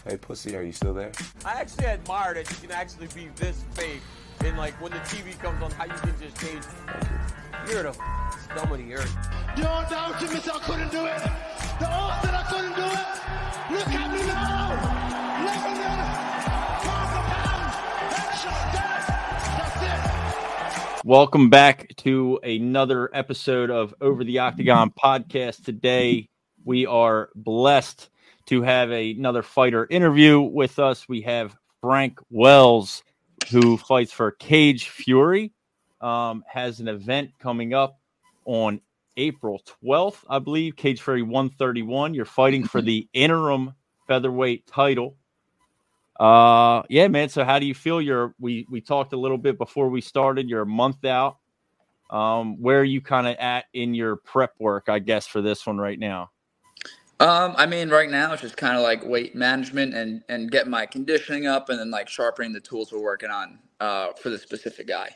Hey, pussy, are you still there? I actually admire that you can actually be this fake. And like when the TV comes on, how you can just change. You're the scum of the earth. You don't doubt me, I couldn't do it. The odds that I couldn't do it. Look at me now. That's it. Welcome back to another episode of Over the Octagon podcast. Today, we are blessed to have another fighter interview with us. We have Frank Wells, who fights for Cage Fury, has an event coming up on April 12th, I believe, Cage Fury 131. You're fighting for the interim featherweight title. Yeah, man. So how do you feel? We talked a little bit before we started. You're a month out. Where are you kind of at in your prep work, I guess, for this one right now? I mean, right now it's just kind of like weight management and getting my conditioning up, and then like sharpening the tools we're working on for the specific guy.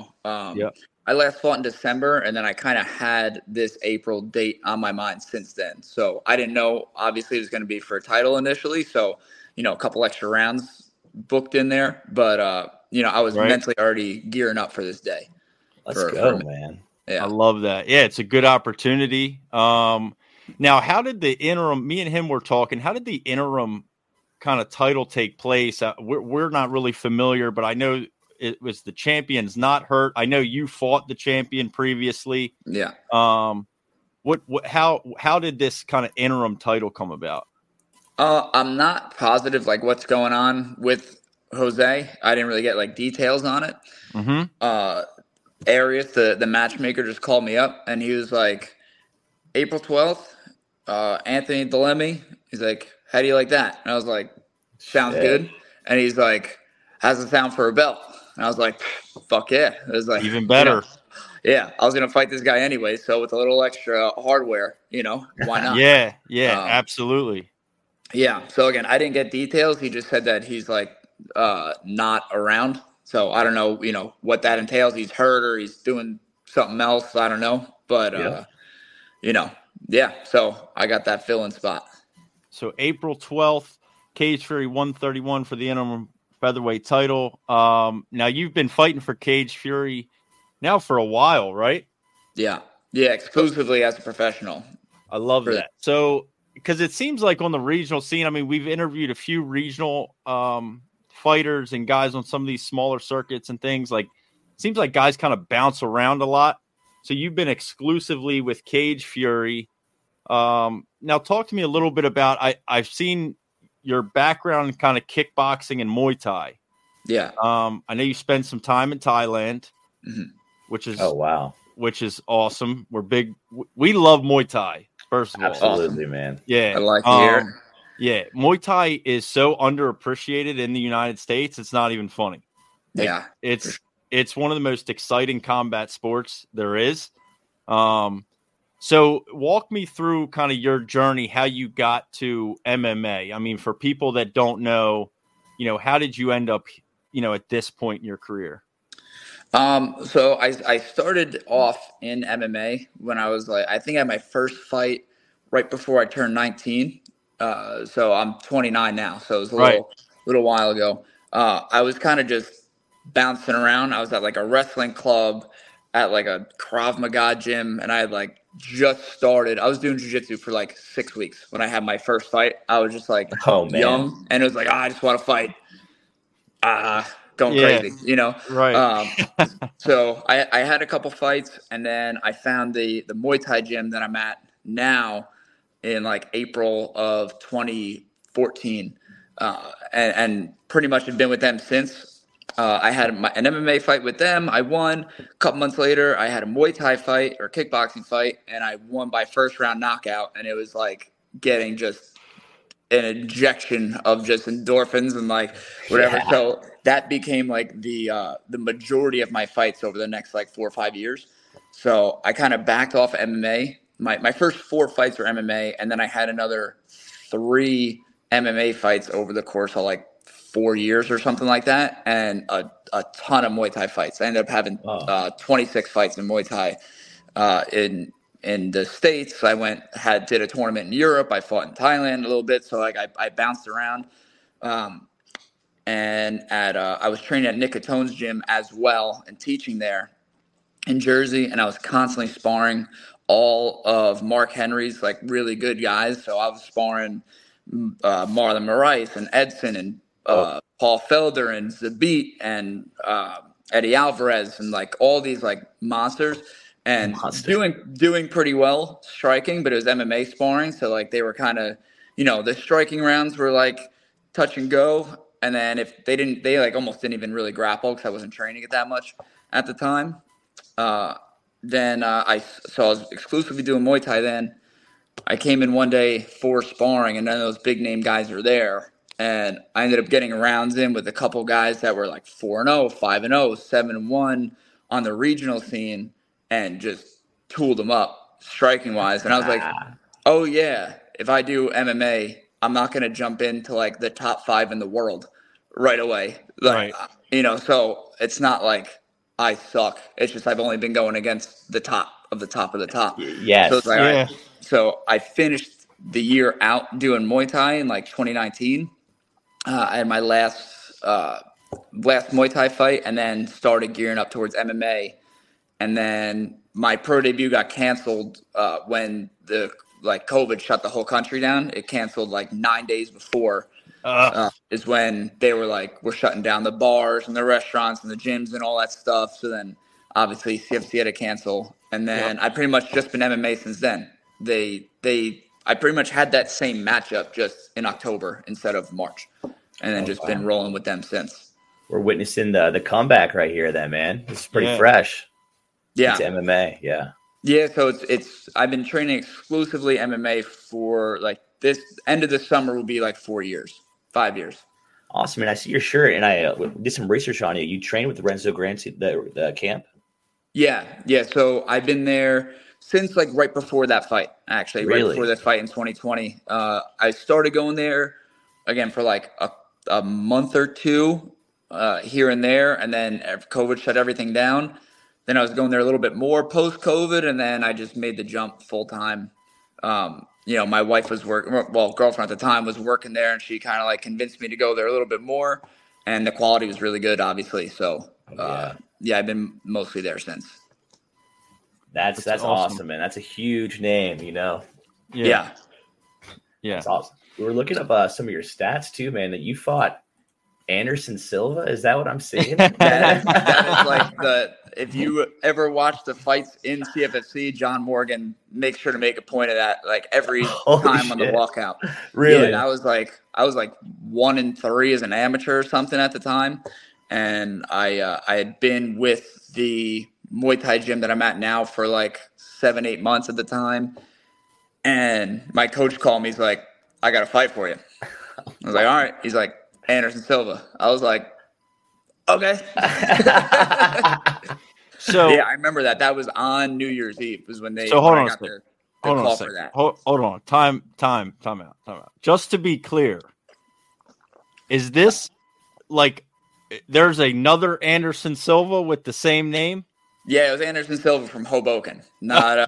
I last fought in December, and then I kind of had this April date on my mind since then. So I didn't know, obviously, it was going to be for a title initially. So, a couple extra rounds booked in there, but I was mentally already gearing up for this day. Let's go, man. Yeah, I love that. Yeah, it's a good opportunity. Now, how did the interim, me and him were talking, how did the interim kind of title take place? We're not really familiar, but I know it was the champion's not hurt. I know you fought the champion previously. Yeah. How did this kind of interim title come about? I'm not positive like what's going on with Jose. I didn't really get like details on it. Mm-hmm. Arias, the matchmaker, just called me up and he was like, April 12th, Anthony Delemy. He's like, how do you like that? And I was like, sounds good. And he's like, how's it sound for a belt? And I was like, fuck yeah. It was like even better. Yeah, I was gonna fight this guy anyway, so with a little extra hardware, why not? Yeah, absolutely. Yeah. So again, I didn't get details. He just said that he's like not around. So I don't know, what that entails. He's hurt or he's doing something else. I don't know. But so I got that fill-in spot. So April 12th, Cage Fury 131 for the interim featherweight title. Now you've been fighting for Cage Fury now for a while, right? Yeah, exclusively as a professional. I love that. So, because it seems like on the regional scene, I mean, we've interviewed a few regional fighters and guys on some of these smaller circuits and things. Like, it seems like guys kind of bounce around a lot. So you've been exclusively with Cage Fury. Now talk to me a little bit about, I've seen your background in kind of kickboxing and Muay Thai. Yeah. I know you spent some time in Thailand, which is which is awesome. We love Muay Thai, first of all. Absolutely, man. Yeah. I like to hear. Yeah. Muay Thai is so underappreciated in the United States. It's not even funny. Yeah. It's one of the most exciting combat sports there is. So walk me through kind of your journey, how you got to MMA. I mean, for people that don't know, how did you end up, at this point in your career? So I started off in MMA when I was I think I had my first fight right before I turned 19. So I'm 29 now. So it was a little while ago. I was kind of just bouncing around. I was at like a wrestling club, at like a Krav Maga gym, and I had just started. I was doing jiu-jitsu for 6 weeks when I had my first fight. I was just young, and it was I just want to fight. Going crazy, Right. So I had a couple fights, and then I found the Muay Thai gym that I'm at now in April of 2014, and pretty much have been with them since. I had an MMA fight with them. I won. A couple months later, I had a Muay Thai fight or kickboxing fight, and I won by first round knockout. And it was getting just an injection of just endorphins and whatever. Yeah. So that became the majority of my fights over the next 4 or 5 years. So I kind of backed off MMA. My first 4 fights were MMA, and then I had another 3 MMA fights over the course of 4 years or something like that, and a ton of Muay Thai fights. I ended up having 26 fights in Muay Thai. In the States, I did a tournament in Europe. I fought in Thailand a little bit, so I bounced around. And I was training at Nick Catone's gym as well and teaching there in Jersey, and I was constantly sparring all of Mark Henry's like really good guys. So I was sparring Marlon Moraes and Edson and Paul Felder and Zabit and Eddie Alvarez and like all these like monsters, and doing pretty well striking, but it was MMA sparring, so like they were kind of, the striking rounds were like touch and go, and then if they like almost didn't even really grapple because I wasn't training it that much at the time. Then I was exclusively doing Muay Thai. Then I came in one day for sparring, and none of those big name guys were there. And I ended up getting rounds in with a couple guys that were like 4-0, 5-0, 7-1 on the regional scene, and just tooled them up striking wise. And I was like, oh yeah, if I do MMA, I'm not going to jump into like the top 5 in the world right away. Like, right. So it's not like I suck. It's just I've only been going against the top of the top of the top. Yes. So it's like, right. So I finished the year out doing Muay Thai in like 2019. I had my last Muay Thai fight, and then started gearing up towards MMA. And then my pro debut got canceled when the COVID shut the whole country down. It canceled like 9 days before. Is when they were like, we're shutting down the bars and the restaurants and the gyms and all that stuff. So then obviously CFC had to cancel. And then I pretty much just been MMA since then. I pretty much had that same matchup just in October instead of March, and then been rolling with them since. We're witnessing the comeback right here then, man. It's pretty fresh. Yeah. It's MMA. Yeah. Yeah. So it's I've been training exclusively MMA for like this end of the summer will be like 5 years. Awesome. And I see your shirt, and I did some research on you. You trained with Renzo Granci, the camp? Yeah. Yeah. So I've been there since like right before that fight, actually. Really? Right before that fight in 2020. I started going there again for like a month or two here and there, and then COVID shut everything down. Then I was going there a little bit more post-COVID, and then I just made the jump full-time. My wife was girlfriend at the time was working there, and she kind of like convinced me to go there a little bit more, and the quality was really good, obviously. So, I've been mostly there since. That's awesome, man. That's a huge name, Yeah. That's awesome. We were looking up some of your stats too, man, that you fought Anderson Silva. Is that what I'm seeing? that is like if you ever watch the fights in CFFC, John Morgan makes sure to make a point of that, like every time on the walkout. Really? Yeah, and I was like 1-3 as an amateur or something at the time, and I had been with the Muay Thai gym that I'm at now for like 7-8 months at the time, and my coach called me. He's like, "I got a fight for you." I was like, "All right." He's like, "Anderson Silva." I was like, "Okay." So yeah, I remember that. That was on New Year's Eve. Was when they hold on got the call for that. Hold on. Time out. Just to be clear, is this like there's another Anderson Silva with the same name? Yeah, it was Anderson Silva from Hoboken. Not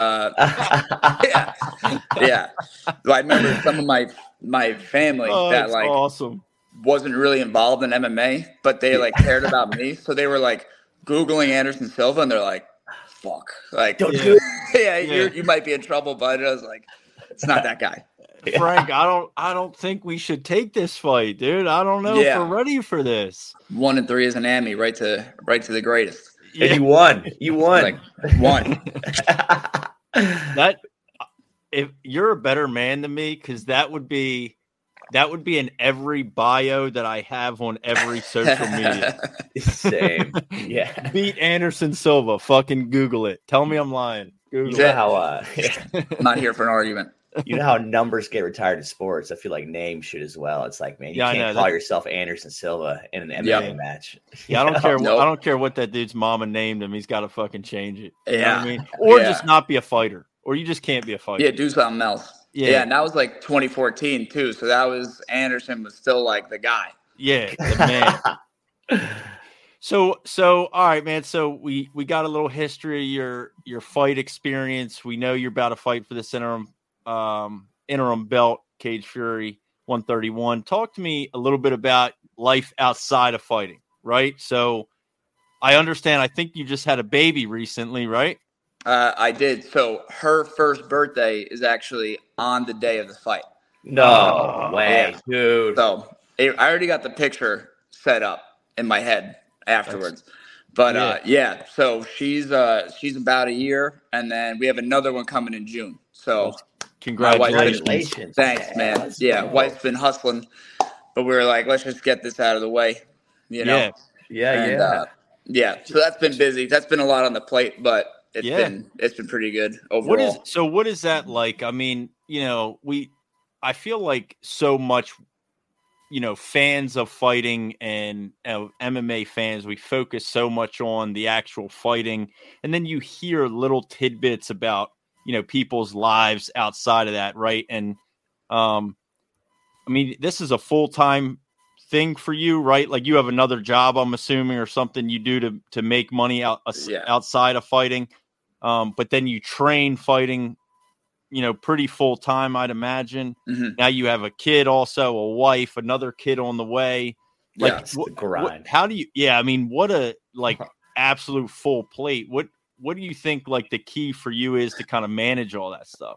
yeah. So I remember some of my family that like awesome. wasn't really involved in MMA, but they like cared about me. So they were like Googling Anderson Silva, and they're like, fuck. Like, don't do it. You might be in trouble, bud. I was like, it's not that guy. Frank, I don't think we should take this fight, dude. I don't know if we're ready for this. 1-3 as an Emmy, right to the greatest. Yeah. And you won. Like, won. That if you're a better man than me, because that would be in every bio that I have on every social media. Same. Yeah. Beat Anderson Silva. Fucking Google it. Tell me I'm lying. Google it. How I'm not here for an argument. You know how numbers get retired in sports? I feel like names should as well. It's like, man, you can't call yourself Anderson Silva in an MMA match. Yeah, I don't care. I don't care what that dude's mama named him. He's got to fucking change it. Yeah. You know what I mean? Or just not be a fighter. Or you just can't be a fighter. Yeah, do something else. Yeah, and that was like 2014 too. So that was Anderson was still like the guy. Yeah, the man. So all right, man. So we got a little history of your fight experience. We know you're about to fight for this interim belt, Cage Fury 131. Talk to me a little bit about life outside of fighting, right? So I understand. I think you just had a baby recently, right? I did. So her first birthday is actually on the day of the fight. No way, dude. So I already got the picture set up in my head afterwards. So she's about a year, and then we have another one coming in June. So congratulations. Thanks, man. Wife's been hustling, but we were like, let's just get this out of the way, you know? So that's been busy. That's been a lot on the plate, but it's been pretty good overall. What is that like? I mean, I feel like so much, fans of fighting and MMA fans, we focus so much on the actual fighting. And then you hear little tidbits about, people's lives outside of that. Right. And, this is a full-time thing for you, right? Like you have another job, I'm assuming, or something you do to make money outside of fighting. But then you train fighting, pretty full time, I'd imagine. Mm-hmm. Now you have a kid, also a wife, another kid on the way. Like, the grind. How do you? Yeah, what a absolute full plate. What do you think the key for you is to kind of manage all that stuff?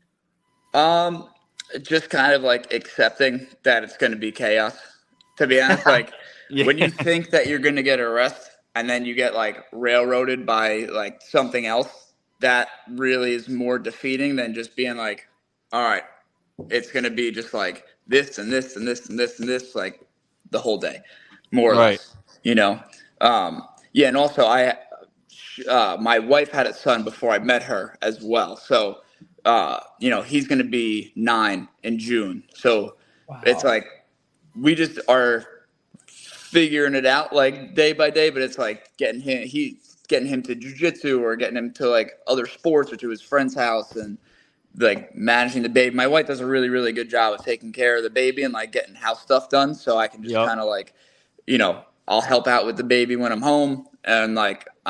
Just kind of accepting that it's going to be chaos. To be honest, when you think that you're going to get a rest and then you get railroaded by something else, that really is more defeating than just being all right, it's going to be just this and this and this and this and this, the whole day, more or less, and also my wife had a son before I met her as well. So, he's going to be 9 in June. So it's we just are figuring it out day by day, but it's getting him to jiu-jitsu or getting him to other sports or to his friend's house and managing the baby. My wife does a really, really good job of taking care of the baby and getting house stuff done. So I can just kind of I'll help out with the baby when I'm home. And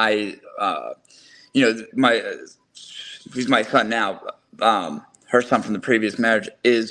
he's my son now. Her son from the previous marriage is,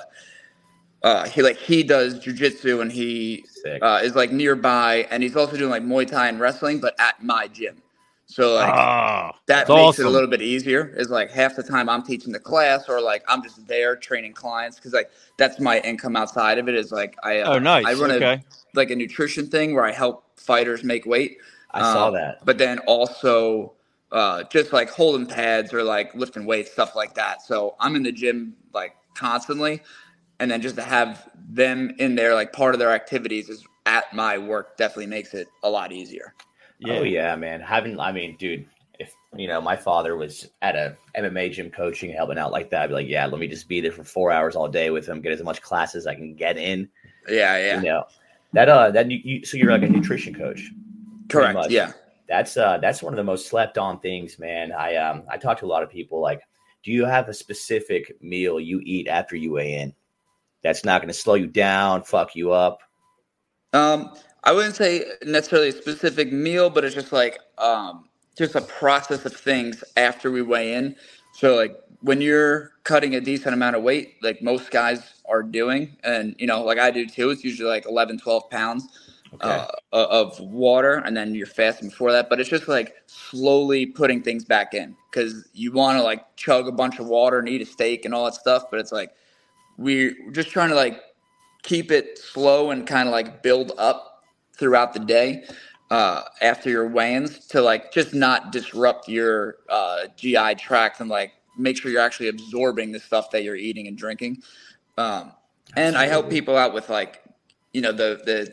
he does jiu-jitsu and he is nearby, and he's also doing Muay Thai and wrestling, but at my gym. So that makes awesome. It a little bit easier. Is half the time I'm teaching the class or I'm just there training clients because that's my income outside of it. Is nice. I run a nutrition thing where I help fighters make weight. I saw that. But then also just holding pads or lifting weights, stuff like that. So I'm in the gym constantly. And then just to have them in there, part of their activities is at my work definitely makes it a lot easier. Yeah. Oh yeah, man. Dude, if my father was at a MMA gym coaching and helping out like that, I'd be let me just be there for 4 hours all day with him, get as much classes as I can get in. Yeah. So you're a nutrition coach. Correct. Yeah. That's one of the most slept on things, man. I talk to a lot of people. Do you have a specific meal you eat after you weigh in that's not going to slow you down, fuck you up? I wouldn't say necessarily a specific meal, but it's just just a process of things after we weigh in. So when you're cutting a decent amount of weight, most guys are doing, and I do too, it's usually 11, 12 pounds of water, and then you're fasting before that. But it's just slowly putting things back in because you want to chug a bunch of water and eat a steak and all that stuff. But it's we're just trying to keep it slow and kind of build up throughout the day after your weigh-ins to just not disrupt your GI tract and make sure you're actually absorbing the stuff that you're eating and drinking. And I help people out with the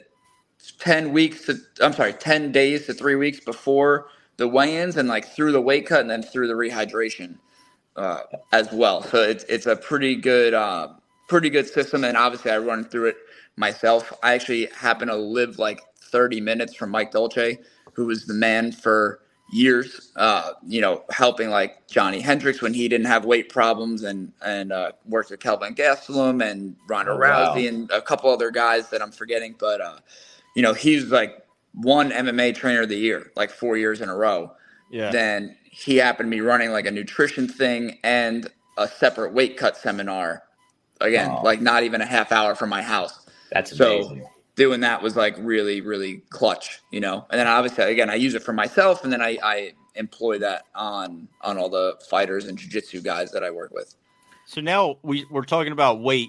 10 days to 3 weeks before the weigh-ins and through the weight cut and then through the rehydration as well. So it's a pretty good system. And obviously I run through it myself. I actually happen to live 30 minutes from Mike Dolce, who was the man for years, helping Johnny Hendricks when he didn't have weight problems and worked with Kelvin Gastelum and Ronda Rousey and a couple other guys that I'm forgetting. But, he's one MMA trainer of the year, 4 years in a row. Yeah. Then he happened to be running a nutrition thing and a separate weight cut seminar again, Oh. like not even a half hour from my house. That's amazing. So doing that was like really, really clutch, you know. And then obviously, again, I use it for myself, and then I employ that on all the fighters and jiu-jitsu guys that I work with. So now we're talking about weight.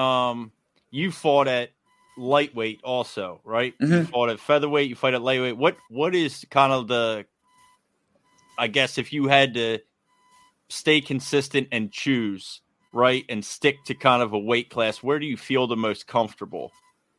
You fought at lightweight also, right? You Mhm. fought at featherweight, you fight at lightweight. What is kind of the, I guess, if you had to stay consistent and choose, right, and stick to kind of a weight class, where do you feel the most comfortable?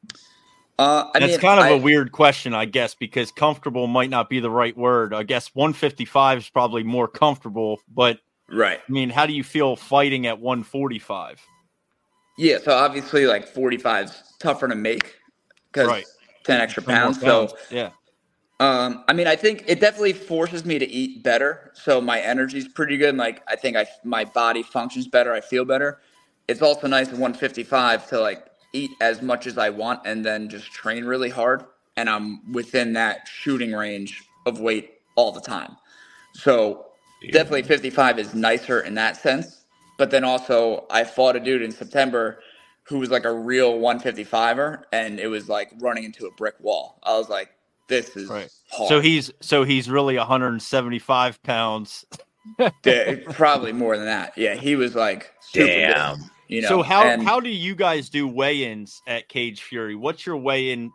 That's kind of a weird question, I guess, because comfortable might not be the right word. I guess 155 is probably more comfortable, but Right. I mean, how do you feel fighting at 145? Yeah, so obviously like 45's tougher to make because Right. 10 extra 10 more pounds. So yeah. I mean, I think it definitely forces me to eat better. So my energy's pretty good. And like, I think my body functions better. I feel better. It's also nice at 155 to like eat as much as I want and then just train really hard. And I'm within that shooting range of weight all the time. So definitely 55 is nicer in that sense. But then also I fought a dude in September who was like a real 155er, and it was like running into a brick wall. I was like, this is Right. hard. So he's really 175 pounds. Yeah, probably more than that. Yeah, he was like super Damn. big, you know. So how and do you guys do weigh-ins at Cage Fury? What's your weigh-in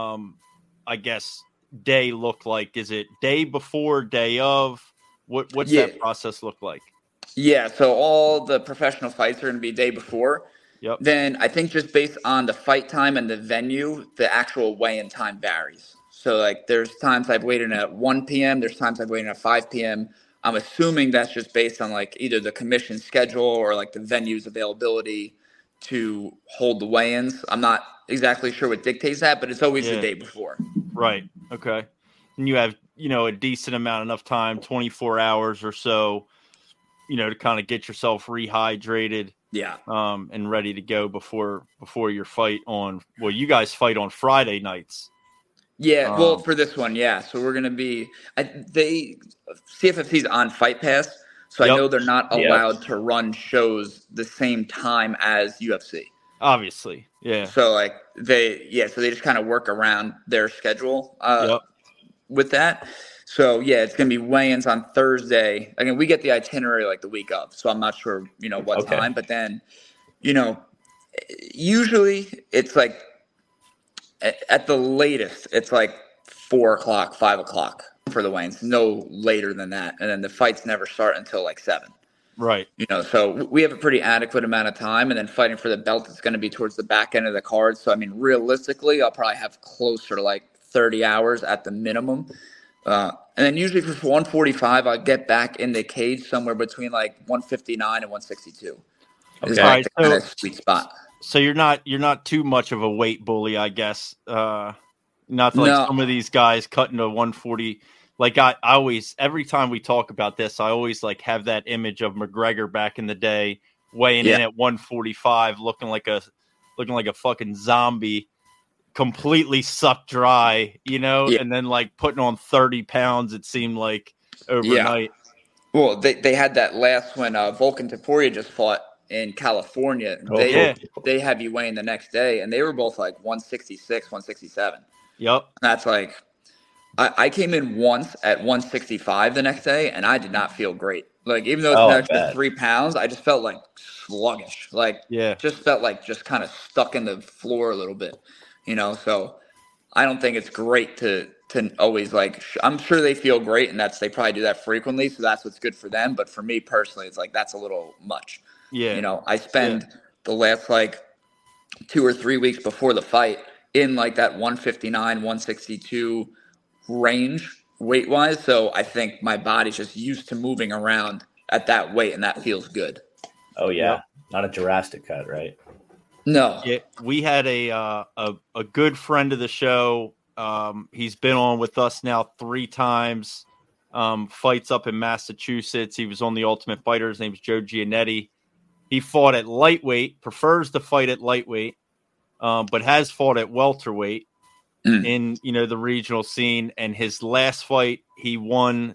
I guess day look like? Is it day before, day of? What's Yeah. that process look like? Yeah, so all the professional fights are going to be day before. Yep. Then I think just based on the fight time and the venue, the actual weigh-in time varies. So like there's times I've weighed in at 1 p.m., there's times I've weighed in at 5 p.m. I'm assuming that's just based on like either the commission schedule or like the venue's availability to hold the weigh-ins. I'm not exactly sure what dictates that, but it's always the day before. Right. Okay. And you have, a decent amount, enough time, 24 hours or so, to kind of get yourself rehydrated. Yeah. And ready to go before your fight on. Well, you guys fight on Friday nights. Yeah. Well, for this one, yeah. So we're gonna be. CFFC's on Fight Pass, so Yep. I know they're not allowed to run shows the same time as UFC. Obviously, yeah. So like they just kind of work around their schedule with that. So yeah, it's gonna be weigh-ins on Thursday. Again, we get the itinerary like the week of, so I'm not sure what time. But then, usually it's like at the latest, it's like 4 o'clock, 5 o'clock for the weigh-ins. No later than that, and then the fights never start until like 7. Right. So we have a pretty adequate amount of time, and then fighting for the belt is going to be towards the back end of the card. So I mean, realistically, I'll probably have closer to like 30 hours at the minimum. And then usually for 145, I'll get back in the cage somewhere between like 159 and 162. Is like the kind of sweet spot. So you're not too much of a weight bully, I guess. Not like some of these guys cutting to 140. Like I always, every time we talk about this, I always like have that image of McGregor back in the day weighing in at 145, looking like a fucking zombie, completely sucked dry, and then like putting on 30 pounds, it seemed like overnight. Well, they had that last when Volkan Topuria just fought in California. They have you weighing the next day, and they were both like 166, 167. Yep. That's like, I came in once at 165 the next day, and I did not feel great. Like, even though it's an extra 3 pounds, I just felt like sluggish. Like, just felt like just kind of stuck in the floor a little bit, So I don't think it's great to always like. I'm sure they feel great, and they probably do that frequently, so that's what's good for them. But for me personally, it's like that's a little much. Yeah. I spend the last like 2 or 3 weeks before the fight in like that 159, 162 range weight wise. So I think my body's just used to moving around at that weight, and that feels good. Oh yeah. Not a Jurassic cut, right? No. Yeah, we had a good friend of the show. He's been on with us now 3 times. Fights up in Massachusetts. He was on the Ultimate Fighter. His name's Joe Giannetti. He fought at lightweight, prefers to fight at lightweight, but has fought at welterweight in the regional scene. And his last fight, he won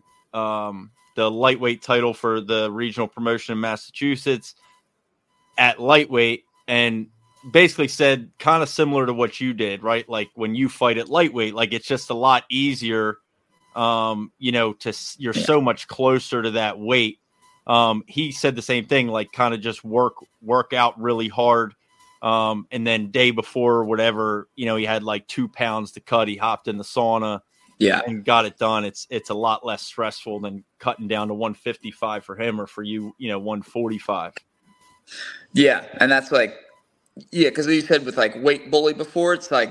the lightweight title for the regional promotion in Massachusetts at lightweight. and basically said kind of similar to what you did, right? Like when you fight at lightweight, like it's just a lot easier, you're so much closer to that weight. He said the same thing, like kind of just work out really hard. And then day before, whatever, he had like 2 pounds to cut. He hopped in the sauna and got it done. It's a lot less stressful than cutting down to 155 for him or for you, 145. Yeah. And that's like, because you said with like weight bully before, it's like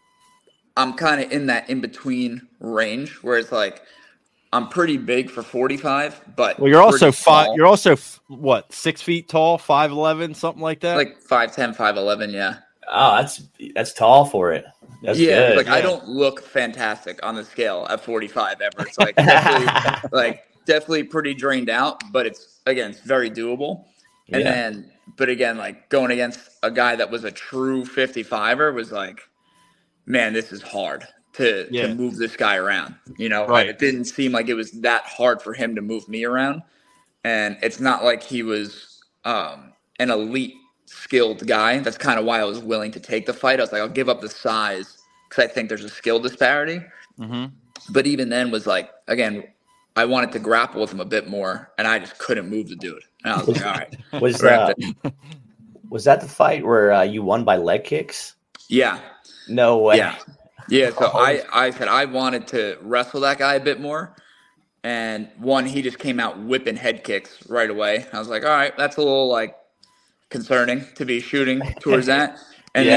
I'm kind of in that in between range where it's like I'm pretty big for 45, but you're also small. You're also what, 6 feet tall, 5'11", something like that. Like 5'10", 5'11", yeah. Oh, that's tall for it. That's good. Like I don't look fantastic on the scale at 45 ever. It's like definitely pretty drained out, but it's very doable. And then, but again, like going against a guy that was a true 55er was like, man, this is hard to move this guy around. Right. Like, it didn't seem like it was that hard for him to move me around. And it's not like he was an elite skilled guy. That's kind of why I was willing to take the fight. I was like, I'll give up the size because I think there's a skill disparity. Mm-hmm. But even then was like, again, I wanted to grapple with him a bit more, and I just couldn't move the dude. And I was like, all right. Was that the fight where you won by leg kicks? Yeah. No way. Yeah. So I said I wanted to wrestle that guy a bit more. And he just came out whipping head kicks right away. I was like, all right, that's a little like concerning to be shooting towards that. And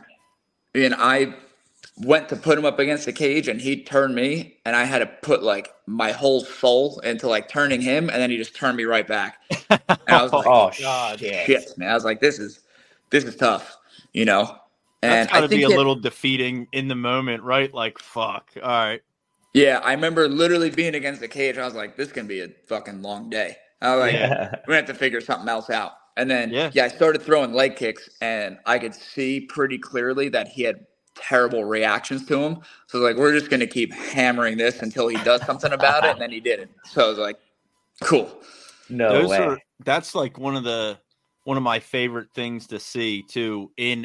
then I went to put him up against the cage, and he turned me, and I had to put like my whole soul into like turning him, and then he just turned me right back. And I was like, oh God, shit, man. I was like, this is tough, And that's gotta be a little defeating in the moment, right? Like, fuck. All right. Yeah, I remember literally being against the cage. I was like, this can be a fucking long day. I was like, we're going to have to figure something else out. And then, I started throwing leg kicks, and I could see pretty clearly that he had terrible reactions to him. So, like, we're just going to keep hammering this until he does something about it, and then he didn't. So I was like, cool. No way. That's like one of my favorite things to see, too, in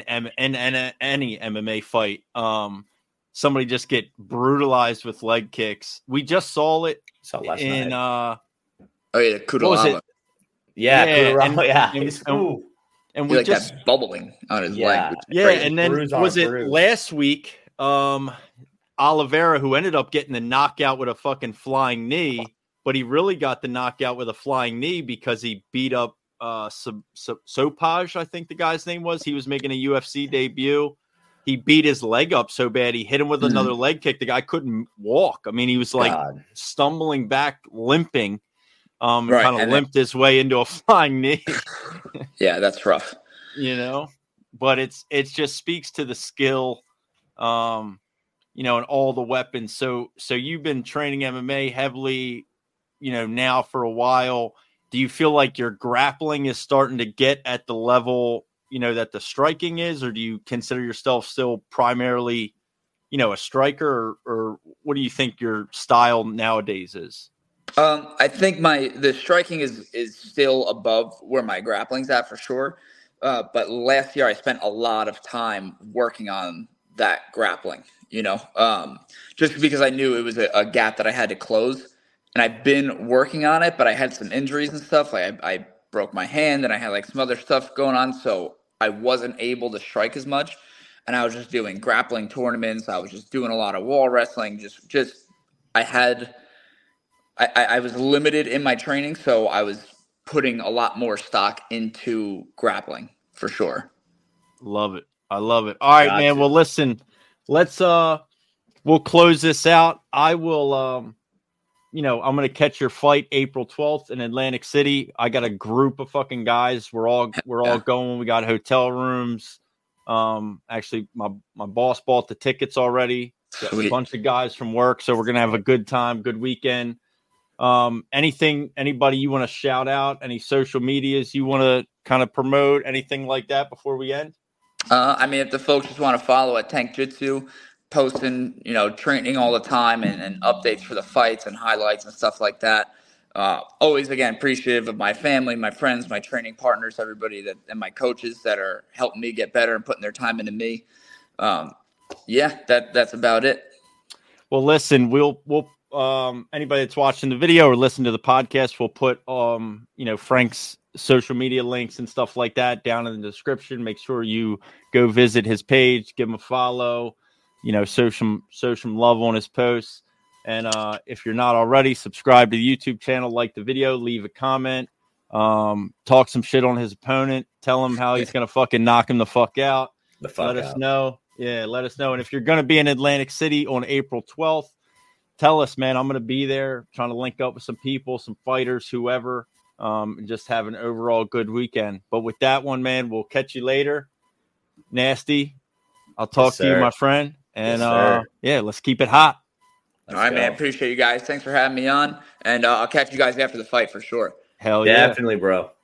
any MMA fight. Somebody just get brutalized with leg kicks. We just saw it last in night. Kudalaba. And we like just that bubbling on his leg. And then was it last week? Oliveira, who ended up getting the knockout with a fucking flying knee, but he really got the knockout with a flying knee because he beat up Sopaj, I think the guy's name was. He was making a UFC debut. He beat his leg up so bad he hit him with another leg kick. The guy couldn't walk. I mean, he was like stumbling back, limping, kind of limped his way into a flying knee. Yeah, that's rough. But it just speaks to the skill, and all the weapons. So you've been training MMA heavily, now for a while. Do you feel like your grappling is starting to get at the level that the striking is, or do you consider yourself still primarily, a striker, or what do you think your style nowadays is? I think the striking is still above where my grappling's at for sure. But last year I spent a lot of time working on that grappling, just because I knew it was a gap that I had to close, and I've been working on it, but I had some injuries and stuff. Like I broke my hand and I had like some other stuff going on. So I wasn't able to strike as much, and I was just doing grappling tournaments. I was just doing a lot of wall wrestling. I was limited in my training, so I was putting a lot more stock into grappling for sure. Love it. I love it. All right, man. Well, listen, we'll close this out. I will, I'm going to catch your fight April 12th in Atlantic City. I got a group of fucking guys. We're all going. We got hotel rooms. Actually, my boss bought the tickets already. Got a bunch of guys from work, so we're going to have a good time, good weekend. Anybody you want to shout out? Any social medias you want to kind of promote? Anything like that before we end? If the folks just want to follow at Tank Jitsu, posting, training all the time and updates for the fights and highlights and stuff like that. Always, again, appreciative of my family, my friends, my training partners, everybody and my coaches that are helping me get better and putting their time into me. That's about it. Well, listen, we'll anybody that's watching the video or listen to the podcast, we'll put Frank's social media links and stuff like that down in the description. Make sure you go visit his page, give him a follow, show some love on his posts. And if you're not already, subscribe to the YouTube channel, like the video, leave a comment, talk some shit on his opponent, tell him how he's going to fucking knock him the fuck out. Let us know. Yeah, let us know. And if you're going to be in Atlantic City on April 12th, tell us, man. I'm going to be there trying to link up with some people, some fighters, whoever, and just have an overall good weekend. But with that one, man, we'll catch you later. Nasty, I'll talk to you, my friend. And, let's keep it hot. All right, man. Appreciate you guys. Thanks for having me on. And I'll catch you guys after the fight for sure. Hell yeah. Definitely, bro.